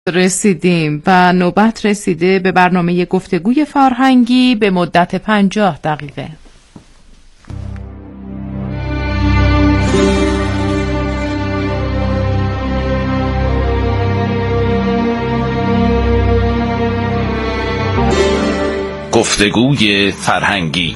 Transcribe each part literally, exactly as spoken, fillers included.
رسیدیم و نوبت رسیده به برنامه گفتگوی فرهنگی به مدت پنجاه دقیقه. گفتگوی فرهنگی.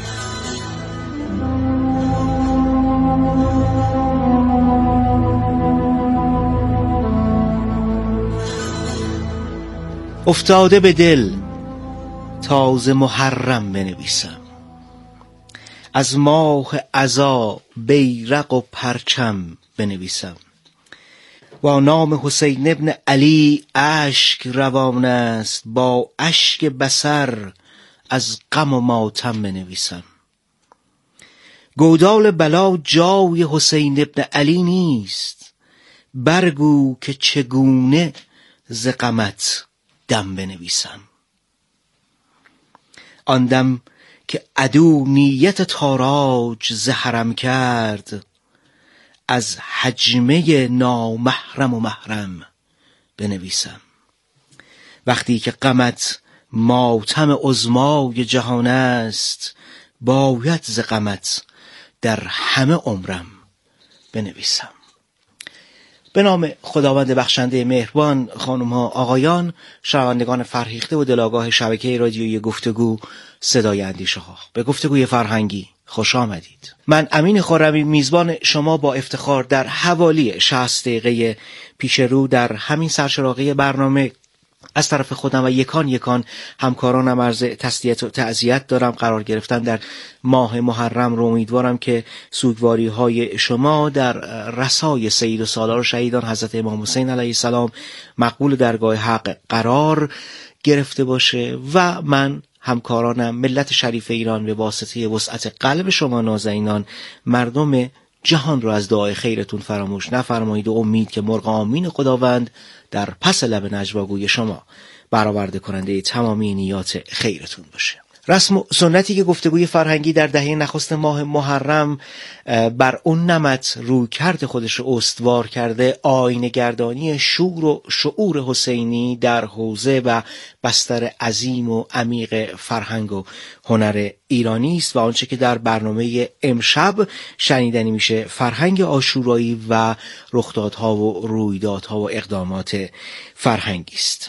افتاده به دل تازه محرم بنویسم، از ماه عزا بیرق و پرچم بنویسم. با نام حسین ابن علی اشک روان است، با اشک بصر از غم و ماتم بنویسم. گودال بلا جای حسین ابن علی نیست، برگو که چگونه ز غمت دم بنویسم. آن دم که عدو نیت تاراج ز حرم کرد، از حجمه نامحرم و محرم بنویسم. وقتی که غمت ماتم عظمای جهان است، باید ز غمت در همه عمرم بنویسم. به نام خداوند بخشنده مهربان، خانم ها آقایان، شنوندگان فرهیخته و دلاگاه شبکه رادیویی گفتگو صدای اندیشه ها، به گفتگوی فرهنگی خوش آمدید. من امین خرمی میزبان شما با افتخار در حوالی شصت دقیقه پیش رو در همین سرچراغی برنامه از طرف خودم و یکان یکان همکارانم عرض تسلیت و تعزیت دارم. قرار گرفتن در ماه محرم رو امیدوارم که سوگواری های شما در رسای سید و سالار شهیدان حضرت امام حسین علیه السلام مقبول درگاه حق قرار گرفته باشه و من همکارانم ملت شریف ایران به واسطه وسعت قلب شما نازنینان مردم جهان رو از دعای خیرتون فراموش نفرمایید و امید که مرغ آمین خداوند در پس لب نجواگوی شما برآورده کننده تمامی نیات خیرتون باشه. رسم و سنتی که گفتگوی فرهنگی در دهه نخست ماه محرم بر اون نمط روی کرد خودش رو استوار کرده، آینه گردانی شور و شعور حسینی در حوزه و بستر عظیم و عمیق فرهنگ و هنر ایرانی است و آنچه که در برنامه امشب شنیدنی میشه فرهنگ عاشورایی و رخدادها و رویدادها و اقدامات فرهنگی است.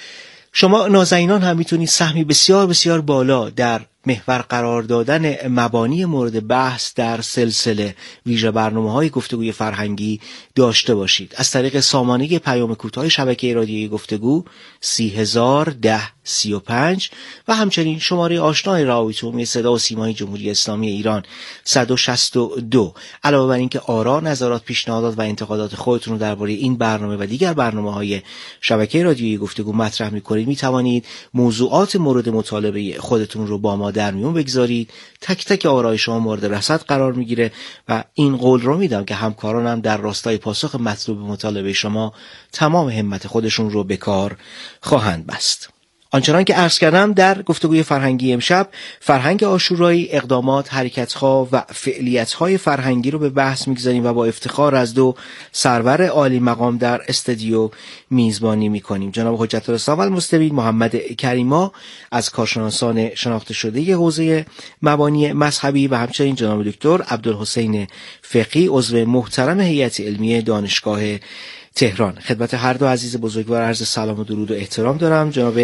شما نازنینان هم میتونید سهمی بسیار بسیار بالا در محور قرار دادن مبانی مورد بحث در سلسله ویژه برنامه‌های گفتگوی فرهنگی داشته باشید. از طریق سامانه پیام کوتاه شبکه رادیویی گفتگو سی هزار ده سی و پنج و همچنین شماره آشنای روابط عمومی صدا و سیمای جمهوری اسلامی ایران صد و شصت و دو. علاوه بر اینکه آرا، نظرات، پیشنهادات و انتقادات خودتون رو درباره این برنامه و دیگر برنامه‌های شبکه رادیویی گفتگو مطرح می‌کنید، می‌توانید موضوعات مورد مطالبه خودتون رو با ما در میون بگذارید. تک تک آرای شما مورد رصد قرار میگیره و این قول رو میدم که همکارانم در راستای پاسخ مطلوب مطالبه شما تمام همت خودشون رو به کار خواهند بست. آنچنان که عرض کردم در گفتگوی فرهنگی امشب فرهنگ عاشورایی، اقدامات، حرکت‌ها و فعالیت‌های فرهنگی رو به بحث می‌گذاریم و با افتخار از دو سرور عالی مقام در استودیو میزبانی می‌کنیم. جناب حجت الاسلام المستبین محمد کریما از کارشناسان شناخته شده حوزه مبانی مذهبی و همچنین جناب دکتر عبدالحسین فقی عضو محترم هیئت علمی دانشگاه تهران. خدمت هر دو عزیز بزرگوار عرض سلام و درود و احترام دارم. جناب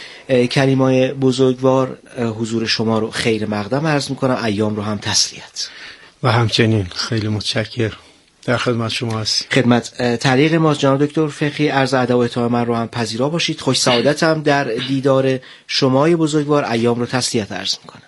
کریمای بزرگوار حضور شما رو خیر مقدم عرض میکنم، ایام رو هم تسلیت. و همچنین خیلی متشکر، در خدمت شما هستیم. خدمت تعلیق ما جناب دکتر فقی عرض ادب و احترام من رو هم پذیرا باشید. خوش سعادتم در دیدار شمای بزرگوار، ایام رو تسلیت عرض میکنم.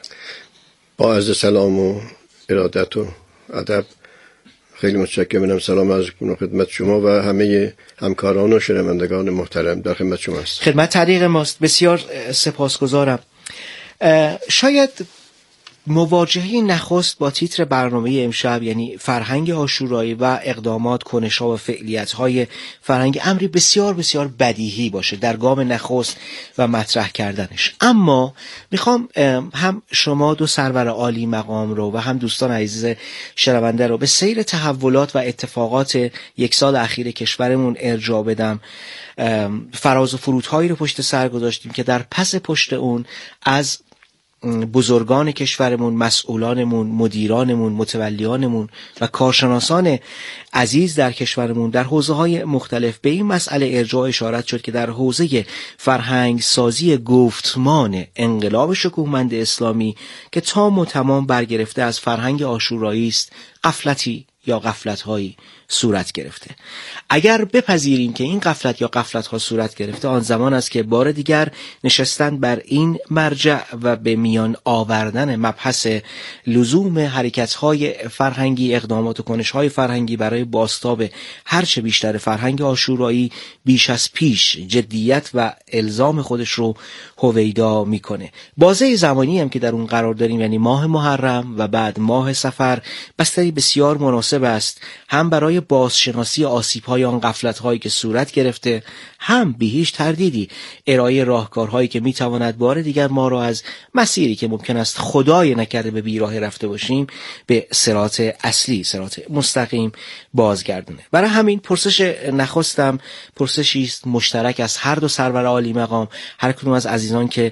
با عرض سلام و ارادت و ادب خیلی متشکرم. منم سلام عرض می‌کنم خدمت شما و همه همکاران و شنوندگان محترم. در خدمت شما هستم. خدمت طریق ماست. بسیار سپاسگزارم. شاید مواجهه نخست با تیتر برنامه امشب یعنی فرهنگ عاشورایی و اقدامات، کنش‌ها و فعالیت‌های فرهنگی امری بسیار بسیار بدیهی باشه در گام نخست و مطرح کردنش. اما میخوام هم شما دو سرور عالی مقام رو و هم دوستان عزیز شنونده رو به سیر تحولات و اتفاقات یک سال اخیر کشورمون ارجاع بدم. فراز و فرودهایی رو پشت سر گذاشتیم که در پس پشت اون از بزرگان کشورمون، مسئولانمون، مدیرانمون، متولیانمون و کارشناسان عزیز در کشورمون در حوزه‌های مختلف به این مسئله ارجاع اشارت شد که در حوزه فرهنگ سازی گفتمان انقلاب شکوهمند اسلامی که تام و تمام برگرفته از فرهنگ عاشورایی است، غفلتی یا غفلت‌هایی صورت گرفته. اگر بپذیریم که این غفلت یا غفلت‌ها صورت گرفته، آن زمان است که بار دیگر نشستن بر این مرجع و به میان آوردن مبحث لزوم حرکت‌های فرهنگی، اقدامات و کنش‌های فرهنگی برای بازتاب هرچه بیشتر فرهنگ عاشورایی بیش از پیش جدیت و الزام خودش رو هویدا میکنه. بازه زمانی هم که در اون قرار داریم یعنی ماه محرم و بعد ماه صفر بستری بسیار مناسب است، هم برای بازشناسی آسیب‌های آن غفلت‌هایی که صورت گرفته، هم بی هیچ تردیدی ارائه راهکارهایی که میتواند بار دیگر ما را از مسیری که ممکن است خدای نکرده به بیراهه رفته باشیم به صراط اصلی، صراط مستقیم بازگردونه. برای همین پرسش نخستم پرسشی است مشترک از هر دو سرور عالی مقام، هر کدوم از عزیزان که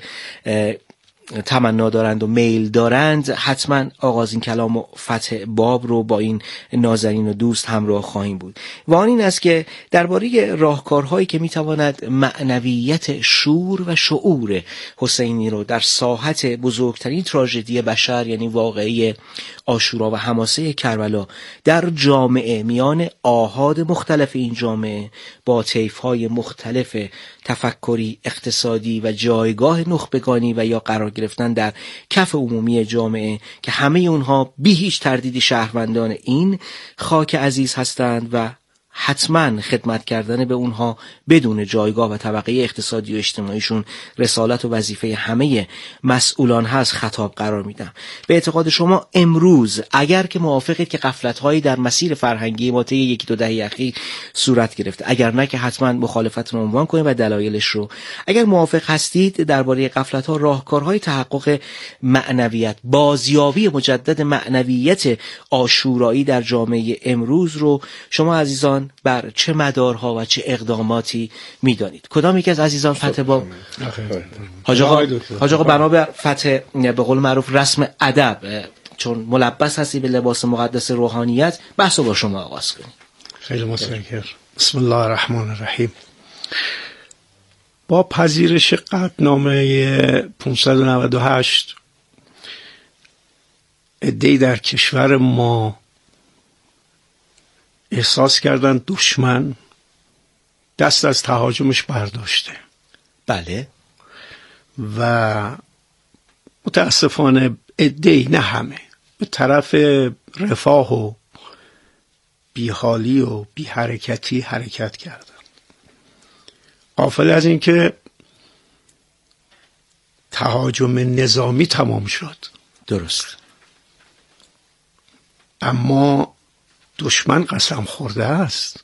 تمنا دارند و میل دارند حتما آغازین کلام و فتح باب رو با این نازنین و دوست همراه خواهیم بود و آن این است که درباره راهکارهایی که میتواند معنویت شور و شعور حسینی رو در ساحت بزرگترین تراژدی بشر یعنی واقعه عاشورا و حماسه کربلا در جامعه میان آحاد مختلف این جامعه با طیف‌های مختلف تفکری، اقتصادی و جایگاه نخبگانی و یا قرار گرفتن در کف عمومی جامعه که همه اونها بی هیچ تردیدی شهروندان این خاک عزیز هستند و حتما خدمت کردن به اونها بدون جایگاه و طبقه اقتصادی و اجتماعیشون رسالت و وظیفه همه مسئولان هست خطاب قرار میدم. به اعتقاد شما امروز اگر که موافقید که غفلت‌هایی در مسیر فرهنگی ما طی یکی دو دهه اخیر صورت گرفته، اگر نه که حتما مخالفتتون عنوان کنید و دلایلش رو، اگر موافق هستید درباره غفلت‌ها راهکارهای تحقق معنویت، بازیابی مجدد معنویت عاشورایی در جامعه امروز رو شما عزیزان بر چه مدارها و چه اقداماتی میدانید؟ کدام یک از عزیزان فتح باب؟ حاج آقا حاج آقا بنا بر فتح به قول معروف رسم ادب چون ملبس هستی به لباس مقدس روحانیت بحثو با شما آغاز کنیم. خیلی متشکرم. بسم الله الرحمن الرحیم. با پذیرش قطعنامه پانصد و نود و هشت عده‌ای در کشور ما احساس کردن دشمن دست از تهاجمش برداشته. بله. و متاسفانه عده‌ای، نه همه، به طرف رفاه و بیحالی و بی حرکتی حرکت کردن، غافل از این که تهاجم نظامی تمام شد. درست. اما دشمن قسم خورده است.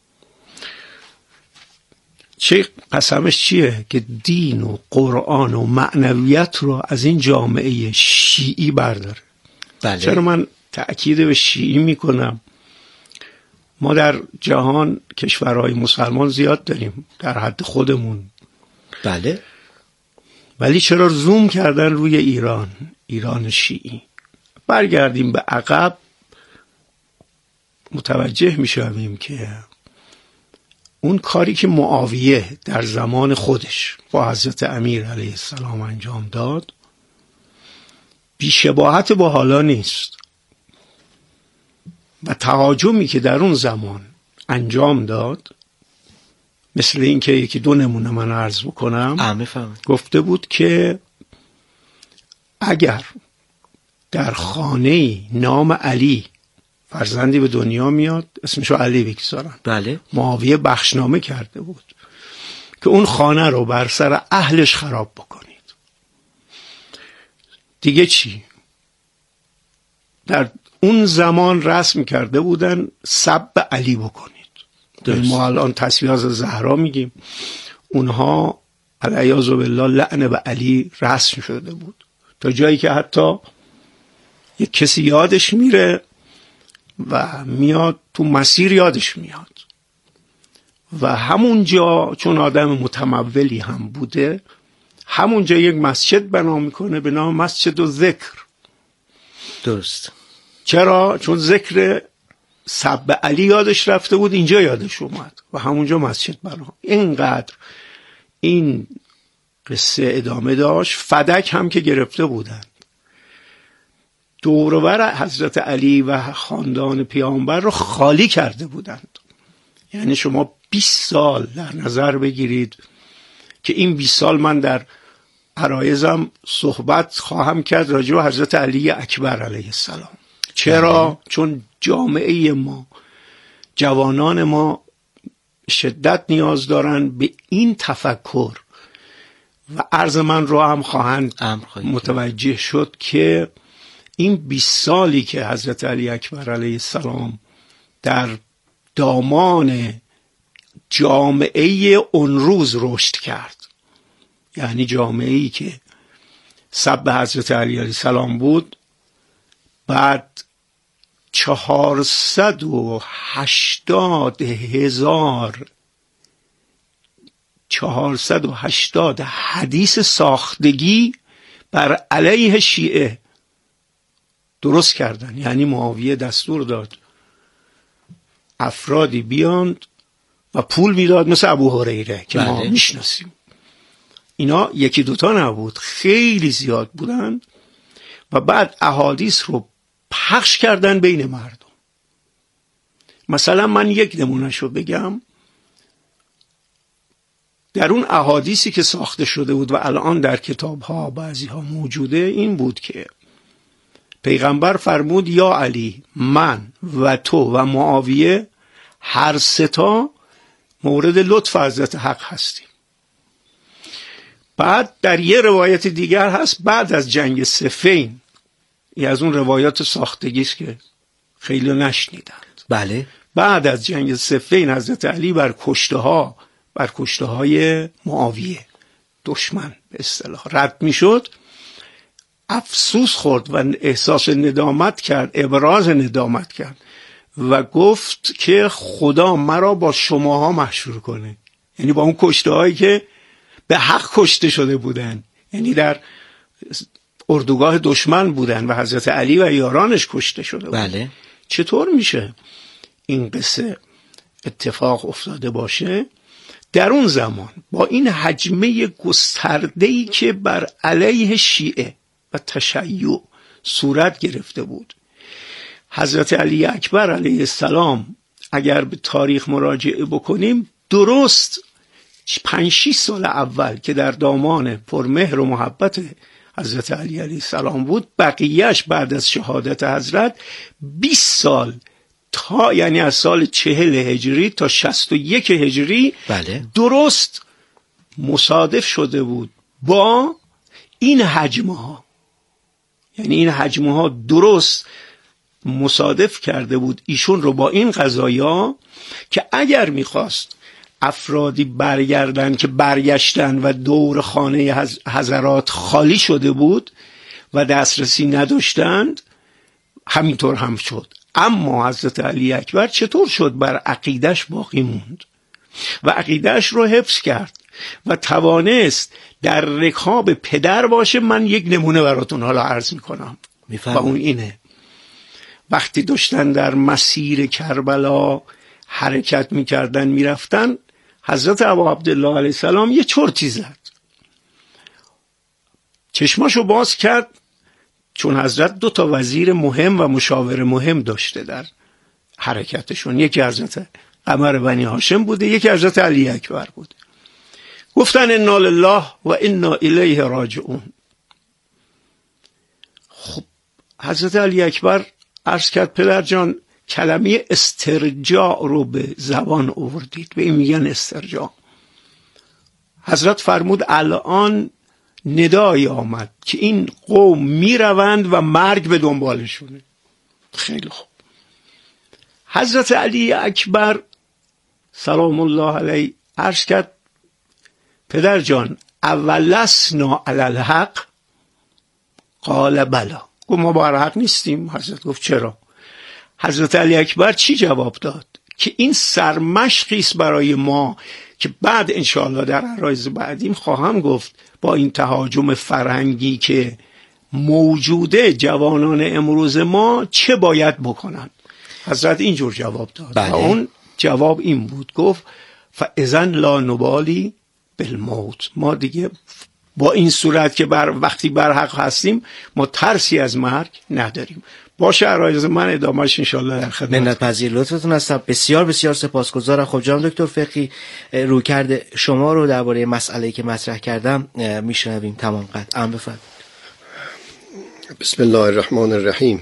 چه قسمش چیه؟ که دین و قرآن و معنویت رو از این جامعه شیعی برداره. بله. چرا من تأکید به شیعی میکنم؟ ما در جهان کشورهای مسلمان زیاد داریم در حد خودمون. بله. ولی چرا زوم کردن روی ایران، ایران شیعی؟ برگردیم به عقب متوجه میشویم که اون کاری که معاویه در زمان خودش با حضرت امیر علیه السلام انجام داد بی‌شباهت با حالا نیست و تهاجمی که در اون زمان انجام داد، مثل این که یکی دو نمونه من عرض بکنم، گفته بود که اگر در خانه نام علی فرزندی به دنیا میاد اسمشو علی بگذارن. بله. معاویه بخشنامه کرده بود که اون خانه رو بر سر اهلش خراب بکنید. دیگه چی؟ در اون زمان رسم کرده بودن سب علی بکنید. ما الان تصویات زهرا میگیم، اونها علیاذ بالله لعن به علی رسم شده بود، تا جایی که حتی یک کسی یادش میره و میاد تو مسیر یادش میاد و همونجا چون آدم متمولی هم بوده همونجا یک مسجد بنا میکنه به نام مسجد و ذکر. درست. چرا؟ چون ذکر سب علی یادش رفته بود، اینجا یادش اومد و همونجا مسجد بنا. اینقدر این قصه ادامه داشت. فدک هم که گرفته بودند، دور و بر حضرت علی و خاندان پیامبر رو خالی کرده بودند. یعنی شما بیست سال در نظر بگیرید که این بیست سال من در عرایزم صحبت خواهم کرد راجع به حضرت علی اکبر علیه السلام. چرا؟ چون جامعه ما، جوانان ما شدت نیاز دارن به این تفکر و عرض من رو هم خواهند متوجه شد که این بیست سالی که حضرت علی اکبر علیه السلام در دامان جامعه اون روز رشد کرد، یعنی جامعه‌ای که سب حضرت علی علیه السلام بود، بعد چهارصد و هشتاد هزار چهارصد و هشتاد حدیث ساختگی بر علیه شیعه درست کردن. یعنی معاویه دستور داد افرادی بیاند و پول میداد، مثل ابو هریره که بله. ما میشناسیم. اینا یکی دوتا نبود، خیلی زیاد بودند و بعد احادیث رو پخش کردن بین مردم. مثلا من یک نمونهشو بگم. در اون احادیثی که ساخته شده بود و الان در کتاب‌ها بعضی‌ها موجوده، این بود که پیغمبر فرمود یا علی، من و تو و معاویه هر سه تا مورد لطف حضرت حق هستیم. بعد در یه روایت دیگر هست بعد از جنگ صفین، این از اون روایات ساختگی است که خیلی نشنیدند. بله. بعد از جنگ صفین حضرت علی بر کشته ها بر کشته های معاویه دشمن به اصطلاح رد میشد، افسوس خورد و احساس ندامت کرد، ابراز ندامت کرد و گفت که خدا مرا با شماها محشور کنه. یعنی با اون کشته هایی که به حق کشته شده بودن، یعنی در اردوگاه دشمن بودن و حضرت علی و یارانش کشته شده بودن. بله. چطور میشه این قصه اتفاق افتاده باشه در اون زمان با این حجمه گسترده‌ای که بر علیه شیعه و تشیع صورت گرفته بود؟ حضرت علی اکبر علیه السلام اگر به تاریخ مراجعه بکنیم، درست پنج شش سال اول که در دامان پرمهر و محبت حضرت علی علیه السلام بود، بقیهش بعد از شهادت حضرت بیست سال تا، یعنی از سال چهل هجری تا شصت و یک هجری بله. درست مصادف شده بود با این حجمه ها. یعنی این حجمه ها درست مصادف کرده بود ایشون رو با این قضایا که اگر میخواست افرادی برگردن که برگشتن و دور خانه حضرات خالی شده بود و دسترسی نداشتند، همینطور هم شد. اما حضرت علی اکبر چطور شد؟ بر عقیدش باقی موند و عقیدش رو حفظ کرد و توانست در رکاب پدر باشه. من یک نمونه براتون حالا عرض میکنم و اون اینه: وقتی داشتن در مسیر کربلا حرکت میکردن میرفتن، حضرت ابا عبدالله علیه السلام یه چرتی زد، چشماشو باز کرد، چون حضرت دو تا وزیر مهم و مشاور مهم داشته در حرکتشون، یکی حضرت قمر بنی هاشم بوده، یکی حضرت علی اکبر بوده. گفتن انا لله و انا الیه راجعون. خب حضرت علی اکبر عرض کرد پدر جان، کلمه استرجاع رو به زبان آوردید، به این میگن استرجاع. حضرت فرمود الان ندایی آمد که این قوم میروند و مرگ به دنبالشونه. خیلی خوب. حضرت علی اکبر سلام الله علیه عرض کرد پدر جان اولسنا علی الحق؟ قال بلا. گفت ما بر حق نیستیم. حضرت گفت چرا؟ حضرت علی اکبر چی جواب داد؟ که این سرمشقی است برای ما که بعد انشاءالله در عرایض بعدیم خواهم گفت با این تهاجم فرهنگی که موجوده جوانان امروز ما چه باید بکنن. حضرت اینجور جواب داد. بله. اون جواب این بود، گفت فاذن لا نبالی بالموت. ما دیگه با این صورت که بر وقتی بر حق هستیم ما ترسی از مرگ نداریم. باشه عرایض من ادامهش انشالله در خدمت. منت پذیر لطفتون هستم. بسیار بسیار سپاسگزارم. خب جناب دکتر فقیه رو کرده شما رو درباره مسئله‌ای که مطرح کردم میشنویم تمام قد. ام بفرمایید. بسم الله الرحمن الرحیم.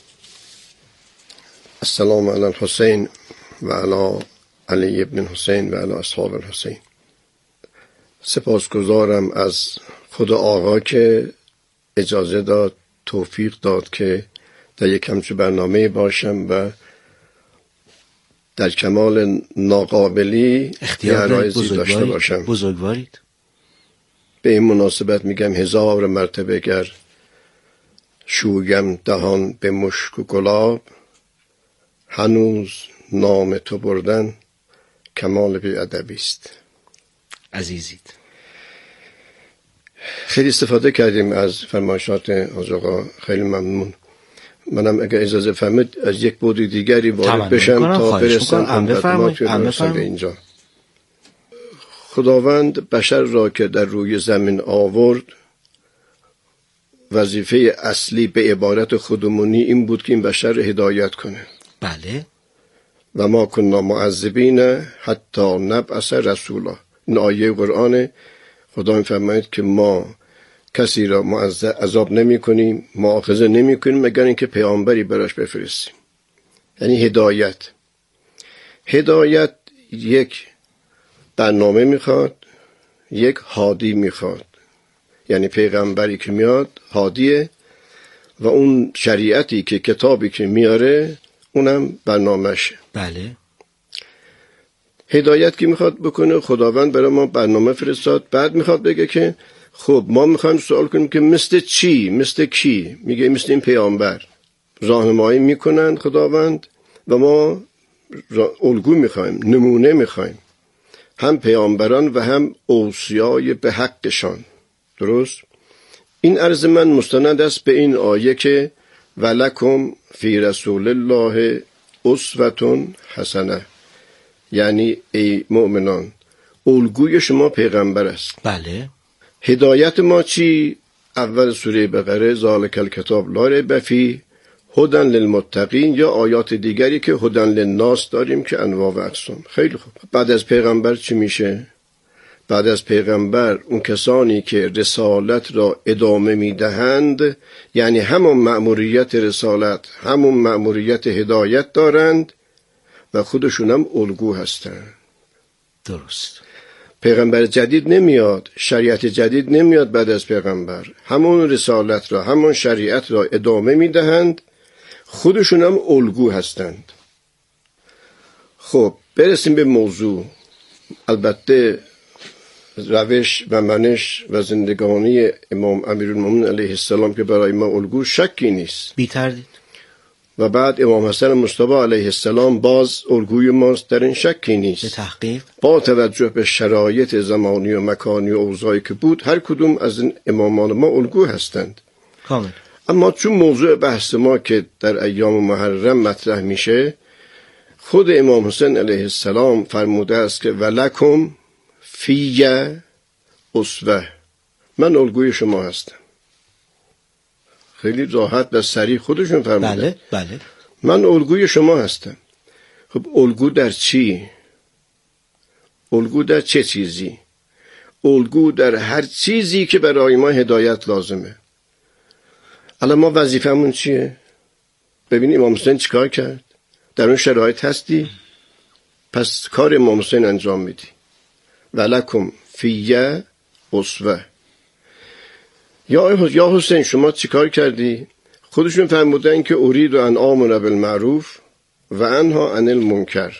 السلام علی الحسین و علی علی ابن حسین و علی اصحاب الحسین. سپاسگزارم از خدا آقا که اجازه داد، توفیق داد که در یک همچون برنامه باشم و در کمال ناقابلی عرایضی داشته باشم. بزرگوارید. به این مناسبت میگم هزار مرتبه گر شویم دهان به مشک و گلاب، هنوز نام تو بردن کمال بی ادبی است. عزیزید. خیلی استفاده کردیم از فرمایشات حاج آقا، خیلی ممنون. منم اگه اجازه فرمید از یک بود دیگری وارد بشم تا برسم به اینجا. خداوند بشر را که در روی زمین آورد، وظیفه اصلی به عبارت خودمونی این بود که این بشر هدایت کنه. بله. و ما کنا معذبین حتی نبعث رسولا. این آیه قرآن. خدا میفرماید که ما کسی را معذب عذاب نمی کنیم، مؤاخذه نمی کنیم مگر اینکه پیامبری براش بفرستیم. یعنی هدایت. هدایت یک برنامه میخواد، یک هادی میخواد. یعنی پیغمبری که میاد هادیه و اون شریعتی که کتابی که میاره اونم برنامهشه. بله. هدایت که میخواد بکنه، خداوند برای ما برنامه فرستاد. بعد میخواد بگه که خب ما میخوایم سوال کنیم که مثل چی؟ مثل کی؟ میگه مثل این پیامبر. راهنمایی میکنن خداوند و ما الگو میخوایم، نمونه میخوایم. هم پیامبران و هم اوصیای به حقشان. درست؟ این عرض من مستند است به این آیه که ولکم فی رسول الله اسوة حسنه. یعنی ای مؤمنان الگوی شما پیغمبر است. بله. هدایت ما چی؟ اول سوره بقره ذالک الکتاب لا ریب فیه هدی للمتقین، یا آیات دیگری که هدی للناس داریم که انواع و اقسام. خیلی خوب. بعد از پیغمبر چی میشه؟ بعد از پیغمبر اون کسانی که رسالت را ادامه میدهند، یعنی همون مأموریت رسالت، همون مأموریت هدایت دارند و خودشون هم الگو هستند. درست. پیغمبر جدید نمیاد، شریعت جدید نمیاد بعد از پیغمبر. همون رسالت را، همون شریعت را ادامه میدهند، خودشون هم الگو هستند. خب برسیم به موضوع. البته روش و منش و زندگانی امام امیرالمومنین علیه السلام که برای ما الگو شکی نیست، بی تردید. و بعد امام حسن مصطفی علیه السلام باز الگوی ماست، در این شکی نیست. به تحقیق با توجه به شرایط زمانی و مکانی و اوضاعی که بود، هر کدوم از این امامان ما الگو هستند. کامل. اما چون موضوع بحث ما که در ایام محرم مطرح میشه، خود امام حسین علیه السلام فرموده است که ولکم فی اسوه، من الگوی شما هستم. خیلی راحت و صریح خودشون فرموده. بله بله. من الگوی شما هستم. خب الگو در چی؟ الگو در چه چیزی؟ الگو در هر چیزی که برای ما هدایت لازمه. الان ما وظیفمون چیه؟ ببین امام حسین چیکار کرد؟ در اون شرایط هستی، پس کار امام حسین انجام میدی. ولکم فی اسوه. یا یا حسین شما چیکار کردی؟ خودشون فرمودن که ارید ان آمر بالمعروف و انها عن المنکر،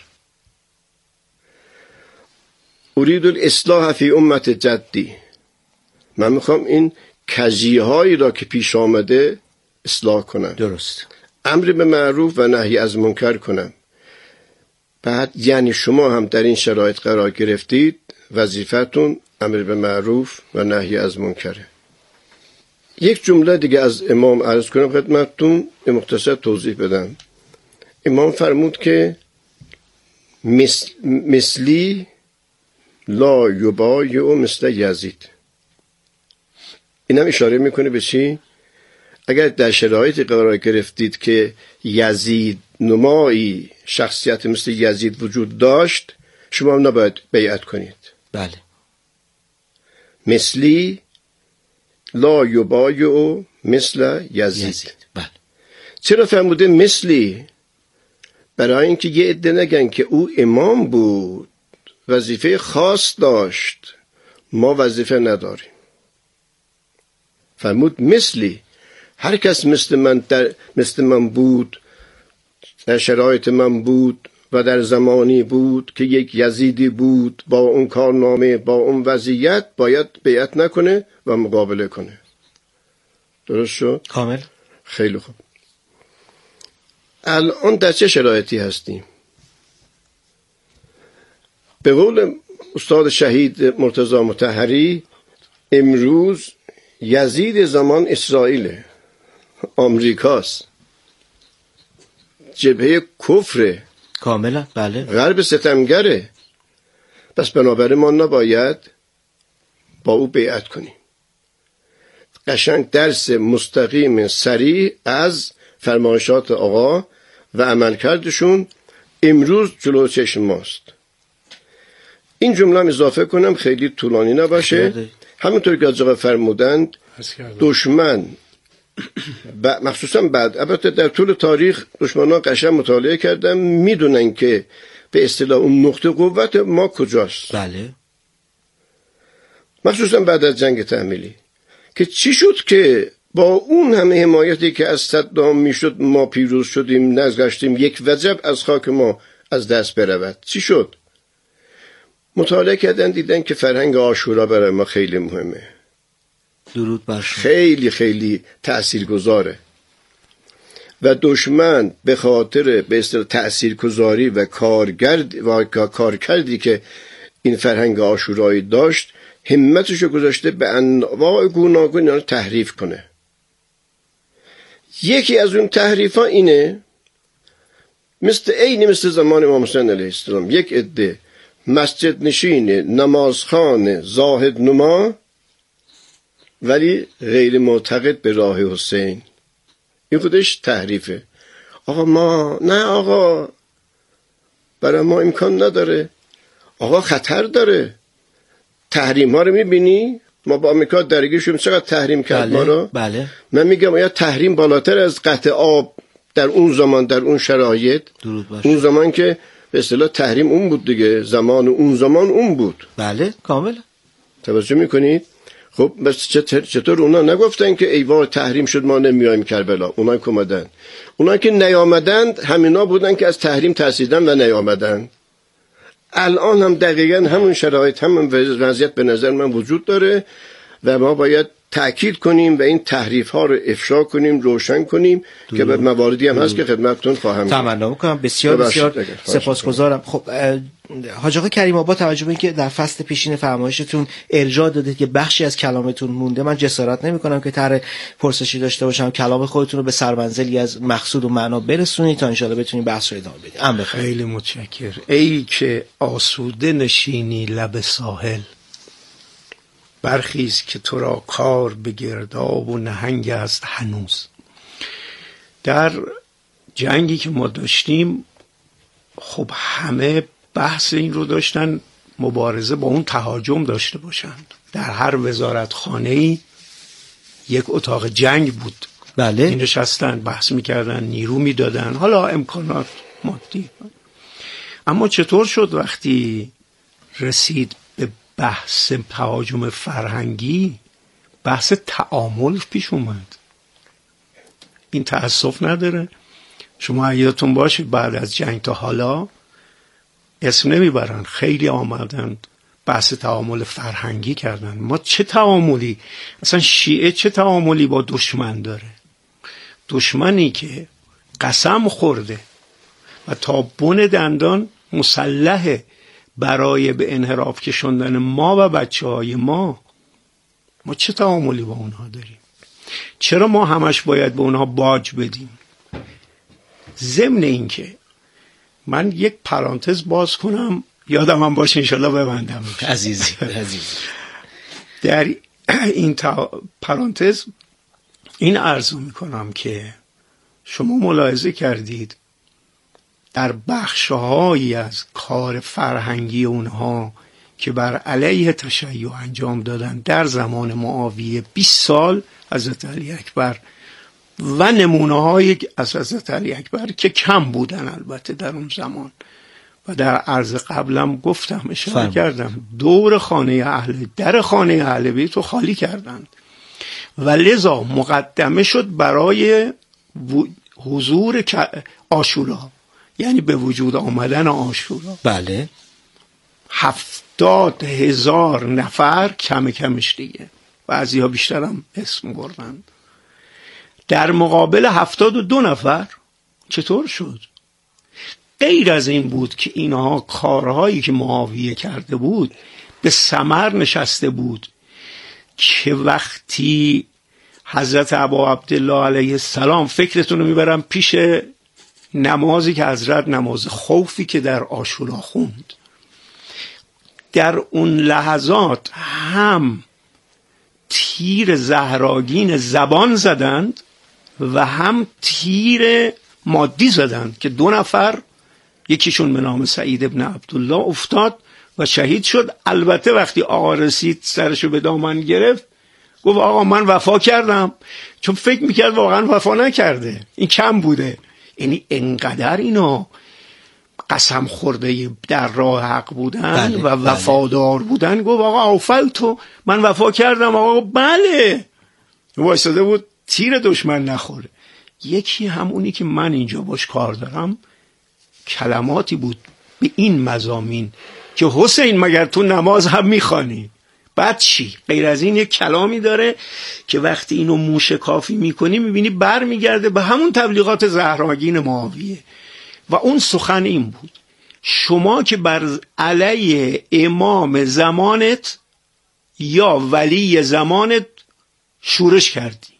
ارید الاصلاح فی امت جدی، من میخوام این کجی هایی را که پیش آمده اصلاح کنم. درست. امر به معروف و نهی از منکر کنم. بعد یعنی شما هم در این شرایط قرار گرفتید، وظیفتون امر به معروف و نهی از منکره. یک جمله دیگه از امام عرض کنم خدمتتون، مختصر توضیح بدم. امام فرمود که مثل مثلی لا یبایع مثل یزید. اینم اشاره میکنه به چی؟ اگر در شرایطی قرار گرفتید که یزید نمایی شخصیت مثل یزید وجود داشت، شما هم نباید بیعت کنید. بله. مثلی لا یبایع مثل یزید, یزید. بله. چرا فرموده مثلی؟ برای اینکه یه عده نگن که او امام بود، وظیفه خاص داشت، ما وظیفه نداریم. فرمود مثلی، هر کس مثل من در مثل من بود، در شرایط من بود و در زمانی بود که یک یزیدی بود با اون کارنامه، با اون وضعیت، باید بیعت نکنه و مقابله کنه. درست شد؟ کامل. خیلی خوب. الان در چه شرایطی هستیم؟ به قول استاد شهید مرتضی مطهری، امروز یزید زمان اسرائیل، آمریکاست، جبهه کفر، کاملا. بله. غرب ستمگره. پس بنابراین ما نباید با او بیعت کنیم. قشنگ درس مستقیم صریح از فرمایشات آقا و عملکردشون امروز جلو چشم ماست. این جمله هم اضافه کنم خیلی طولانی نباشه. همونطور که آقا فرمودند، دشمن مخصوصا بعد، البته در طول تاریخ دشمنان قشنگ مطالعه کردن، میدونن که به اصطلاح اون نقطه قوت ما کجاست. بله. مخصوصا بعد از جنگ تحمیلی که چی شد که با اون همه حمایتی که از صدام میشد ما پیروز شدیم، نگذاشتیم یک وجب از خاک ما از دست برود. چی شد؟ مطالعه کردن دیدن که فرهنگ عاشورا برای ما خیلی مهمه. درود بر شما. خیلی خیلی تأثیرگذاره و دشمن به خاطر به اصطلاح تأثیرگذاری و کارگرد و کارکردی که این فرهنگ عاشورایی داشت، همتشو گذاشته به انواع گوناگون اینا تحریف کنه. یکی از اون تحریف ها اینه، مثل عین مثل زمان امام حسین علیه السلام، یک عده مسجد نشین، نمازخوان، زاهد نما، ولی غیر معتقد به راه حسین. این خودش تحریفه. آقا ما نه آقا، برای ما امکان نداره، آقا خطر داره. تحریم ها رو میبینی؟ ما با آمریکا درگیر شدیم، چقدر تحریم کرد بله، ما رو. بله. من میگم یا تحریم بالاتر از قطع آب در اون زمان، در اون شرایط، اون زمان که به اصطلاح تحریم اون بود دیگه، زمان اون زمان اون بود. بله کامل. توجه میکنید؟ خب بس چطور اونا نگفتن که ای وای تحریم شد ما نمیایم کربلا؟ اونا که اومدن، اونا که نیامدند همینا بودن که از تحریم ترسیدن و نیامدن. الان هم دقیقا همون شرایط، همون وضعیت به نظر من وجود داره و ما باید تأکید کنیم و این تحریف ها رو افشا کنیم، روشن کنیم دو. که به مواردی هم هست که خدمتتون خواهم تمنا میکنم. بسیار بسیار سپاسگزارم. خب حاج آقا کریم آباد، توجه به اینکه در فصل پیشین فرمایشتون ارجاع دادید که بخشی از کلامتون مونده، من جسارت نمیکنم که طرح پرسشی داشته باشم، کلام خودتون رو به سرمنزلی از مقصود و معنا برسونید تا ان شاءالله بتونیم بحث رو ادامه بدیم. امر بخیر. خیلی متشکرم. ای که آسوده نشینی لب ساحل، برخیز که تو را کار به گرداب و نهنگ است هنوز. در جنگی که ما داشتیم خب همه بحث این رو داشتن مبارزه با اون تهاجم داشته باشند. در هر وزارت خانه‌ای یک اتاق جنگ بود. بله. می نشستن بحث میکردن، نیرو میدادن، حالا امکانات مادی. اما چطور شد وقتی رسید به بحث تهاجم فرهنگی، بحث تعامل پیش اومد؟ این تأسف نداره. شما یادتون باشه بعد از جنگ تا حالا اسم نمیبرن، خیلی آمدن بحث تعامل فرهنگی کردن. ما چه تعاملی، اصلا شیعه چه تعاملی با دشمن داره؟ دشمنی که قسم خورده و تا بن دندان مسلحه برای به انحراف کشوندن ما و بچه های ما، ما چه تعاملی با اونها داریم؟ چرا ما همش باید به اونها باج بدیم؟ ضمن این که من یک پرانتز باز کنم، یادم هم باشه انشالله ببندم عزیزی عزیزی در این تا... پرانتز این عرض میکنم که شما ملاحظه کردید در بخشهایی از کار فرهنگی اونها که بر علیه تشیع انجام دادن در زمان معاویه بیست سال حضرت علی اکبر و نمونه های از حضرت علی اکبر که کم بودن البته در اون زمان و در عرض قبلم گفتم اشاره فرم. کردم دور خانه اهل در خانه اهل بیت رو خالی کردند و لذا مقدمه شد برای حضور عاشورا، یعنی به وجود آمدن عاشورا. بله هفتاد هزار نفر کم کمش دیگه، بعضی ها بیشتر هم اسم بردند، در مقابل هفتاد و دو نفر. چطور شد؟ غیر از این بود که اینها کارهایی که معاویه کرده بود به ثمر نشسته بود که وقتی حضرت ابا عبدالله علیه السلام، فکرتون رو میبرم پیش نمازی که حضرت نماز خوفی که در عاشورا خوند، در اون لحظات هم تیر زهراگین زبان زدند و هم تیر مادی زدند که دو نفر، یکیشون به نام سعید ابن عبدالله افتاد و شهید شد. البته وقتی آقا رسید سرشو به دامن گرفت گفت آقا من وفا کردم، چون فکر میکرد واقعا وفا نکرده، این کم بوده. یعنی انقدر اینا قسم خورده در راه حق بودن بله، و وفادار بله. بودن. گفت آقا اوفیتو، من وفا کردم. آقا بله، وایساده بود تیر دشمن نخوره. یکی همونی که من اینجا باش کار دارم کلماتی بود به این مضامین که حسین مگر تو نماز هم میخوانی؟ بعد چی؟ غیر از این یک کلامی داره که وقتی اینو موشکافی میکنی میبینی بر میگرده به همون تبلیغات زهراگین معاویه و اون سخن این بود: شما که بر علیه امام زمانت یا ولی زمانت شورش کردی.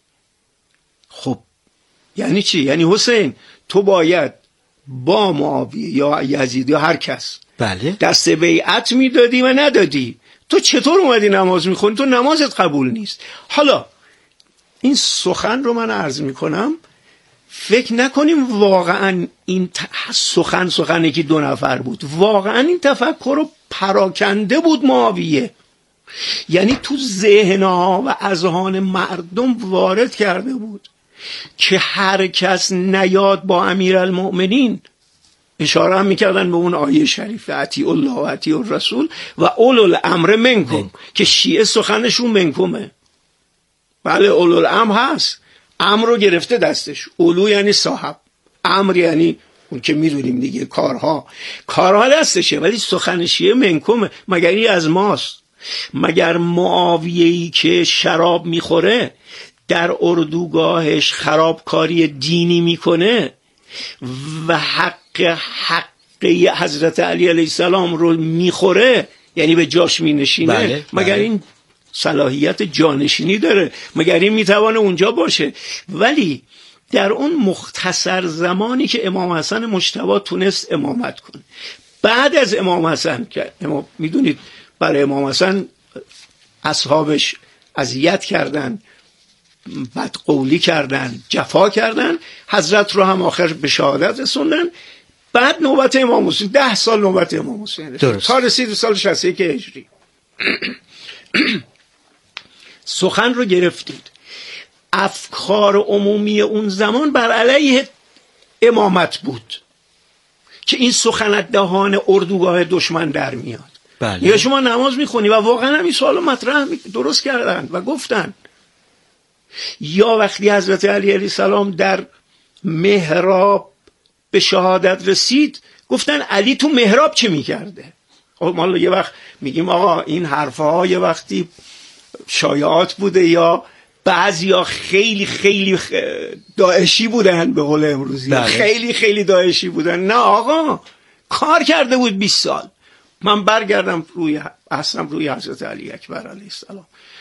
خب یعنی چی؟ یعنی حسین تو باید با معاویه یا یزید یا هر کس بله دست بیعت میدادی و ندادی. تو چطور اومدی نماز میخونی؟ تو نمازت قبول نیست. حالا این سخن رو من عرض میکنم، فکر نکنیم واقعا این سخن سخنی که دو نفر بود، واقعا این تفکر رو پراکنده بود معاویه، یعنی تو ذهنها و اذهان مردم وارد کرده بود که هر کس نیاد با امیرالمؤمنین، اشاره هم میکردن به اون آیه شریف اطیع الله و اطیع الرسول و اولو الامر منکم که شیعه سخنشون منکمه. بله اولو الامر هست، امر رو گرفته دستش. اولو یعنی صاحب، امر یعنی اون که میدونیم دیگه کارها کارها دستشه، ولی سخن شیعه منکمه. مگر این از ماست؟ مگر معاویه‌ای که شراب میخوره در اردوگاهش خرابکاری دینی میکنه و حق حق حضرت علی علیه السلام رو میخوره، یعنی به جاش مینشینه؟ بله، مگر بله. این صلاحیت جانشینی داره؟ مگر این میتوانه اونجا باشه؟ ولی در اون مختصر زمانی که امام حسن مجتبی تونست امامت کنه، بعد از امام حسن که امام میدونید برای امام حسن اصحابش اذیت کردن، بدقولی کردن، جفا کردن، حضرت رو هم آخر به شهادت رسوندن. بعد نوبت امام حسین، ده سال نوبت امام حسین تا رسید سال شصت و یک هجری. سخن رو گرفتید. افکار عمومی اون زمان بر علیه امامت بود که این سخن از دهان اردوگاه دشمن در میاد. بله. یا شما نماز میخونی و واقعا هم این سوالو مطرح درست کردن و گفتن یا وقتی حضرت علی علیه السلام در محراب به شهادت رسید گفتن علی تو محراب چه میکرده؟ ما یه وقت میگیم آقا این حرفها یه وقتی شایعات بوده یا بعضیا خیلی خیلی داعشی بودن به قول امروزی بله. خیلی خیلی داعشی بودن. نه آقا کار کرده بود بیست سال. من برگردم روی اصلا روی حضرت علی اکبر علیه السلام.